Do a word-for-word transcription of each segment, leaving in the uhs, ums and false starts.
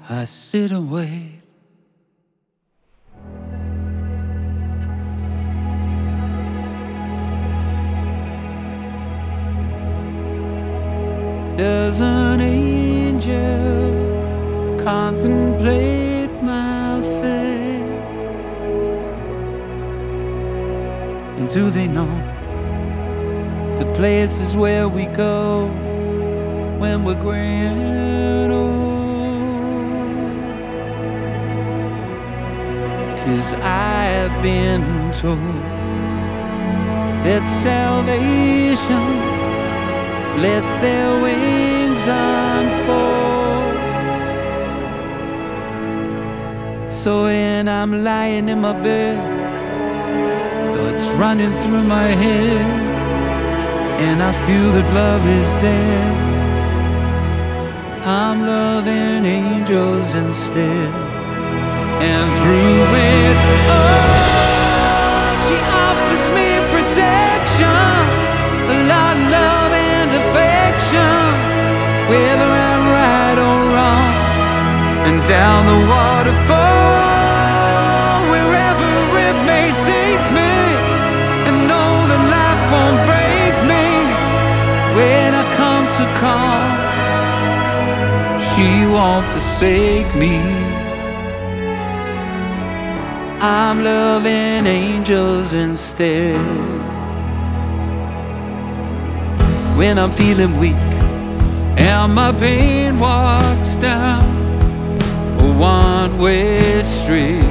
I sit and wait. Does an angel contemplate my fate? And do they know the places where we go when we're grand old? 'Cause I've been told that salvation lets their wings unfold. So when I'm lying in my bed, thoughts running through my head, and I feel that love is dead, I'm loving angels instead. And through it all, she offers me protection, a lot of love and affection, whether I'm right or wrong. And down the waterfall, wherever it may take me, and know that life won't break me. When I come to calm, she won't forsake me. I'm loving angels instead. When I'm feeling weak and my pain walks down a one-way street,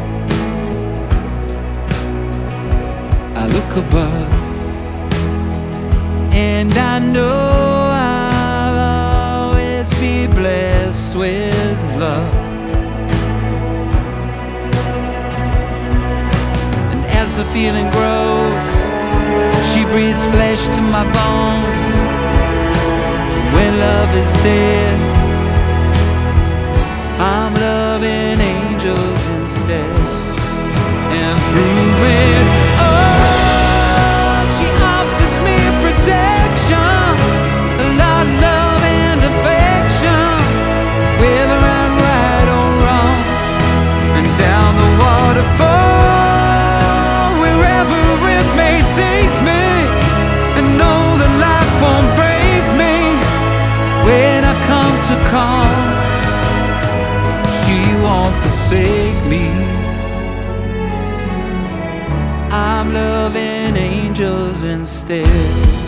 I look above and I know I'll always be blessed with love. And as the feeling grows, she breathes flesh to my bones. When love is dead, I'm loving angels instead. And through it all, she offers me protection, a lot of love and affection, whether I'm right or wrong. And down the waterfall, wherever it may take me, and know that life won't break me. When I come to calm, she won't forsake me. I'm loving angels instead.